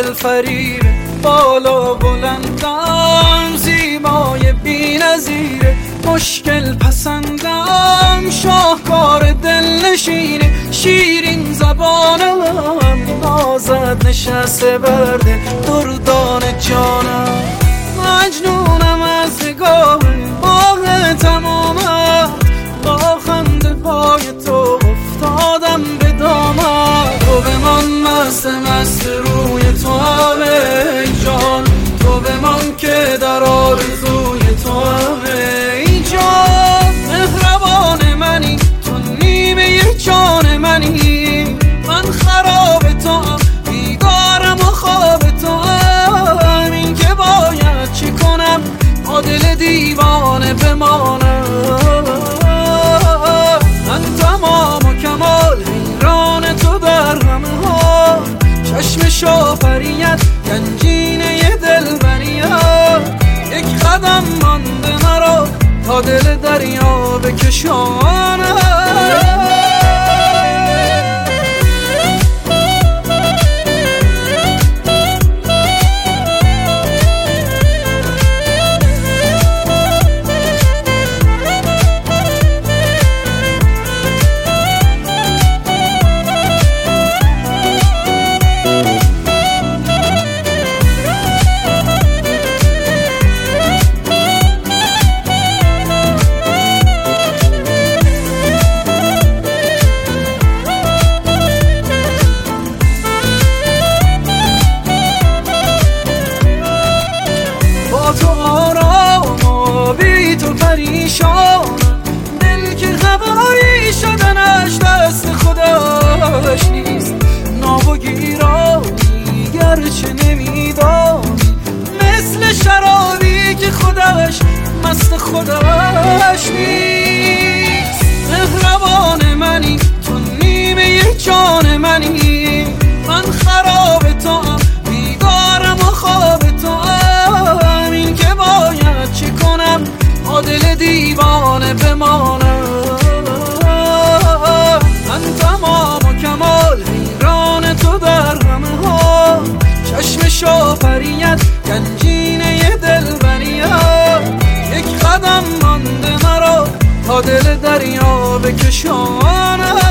دلفریب بالا بلندم، زیبای بی‌نظیره، مشکل پسندم، شاهکار دلنشینه، شیرین زبانم، نازت نشسته برده دردان جانم. مجنونم از نگاه باغ تمامت، با خنده پای تو افتادم به دامت. تو بمان مست مست روی تو همه جان، تو بمان که در آرزوی تو همه جان. مهربان منی تو نیمه جان منی، من خراب تو هم بیدارم و خواب تو هم. این که باید چی کنم با دل دیوانه بمانم. من تمام و کمال حیران تو در همه حال، چشم شافریت گنجینه دلبریت. یک قدم مانده مرا تا دل دریا بکشانم. تو آرام و بی تو پریشانم، دل که هوایی شدنش دست خودش نیست. ناب و گیرانی گرچه نمیدانی، مثل شرابی که خودش مست خودش نیست. مهربان منی تو نیمه جان منی، من خراب تو هم بیدارم و خواب تو هم. این که باید چی کنم با دل دیوانه بمانم. من تمام و کمال حیران تو در همه حال، چشم شافریت گنجینه دلبریت. یک قدم مانده مرا تا دل دریا بکشانم.